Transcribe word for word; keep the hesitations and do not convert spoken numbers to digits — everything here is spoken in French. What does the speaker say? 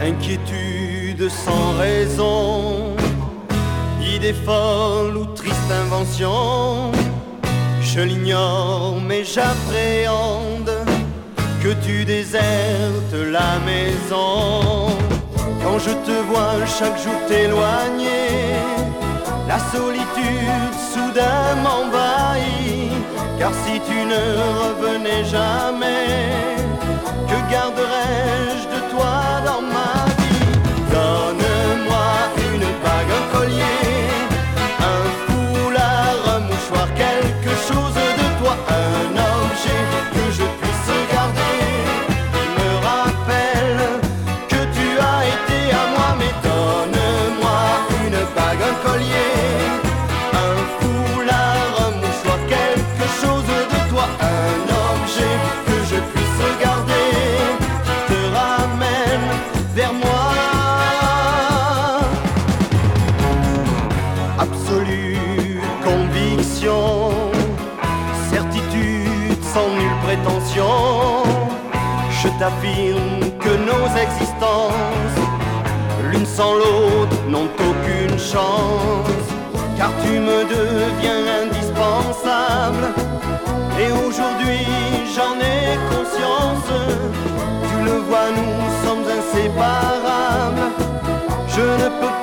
Inquiétude sans raison, idée folle ou triste invention, je l'ignore mais j'appréhende que tu désertes la maison. Quand je te vois chaque jour t'éloigner, la solitude soudain m'envahit. Car si tu ne revenais jamais, que garderais-je de toi dans ma vie? Donne-moi une bague, un collier, un foulard, un mouchoir, quelque chose de toi, un objet que je puisse garder, qui me rappelle que tu as été à moi. Mais donne-moi une bague, un collier, un foulard, un mouchoir, quelque chose de toi, un objet que je puisse garder, qui te ramène vers moi. Absolue conviction, certitude sans nulle prétention, je t'affirme que nos existences, l'une sans l'autre, n'ont aucune chance. Car tu me deviens indispensable, et aujourd'hui j'en ai conscience. Tu le vois, nous sommes inséparables. Je ne peux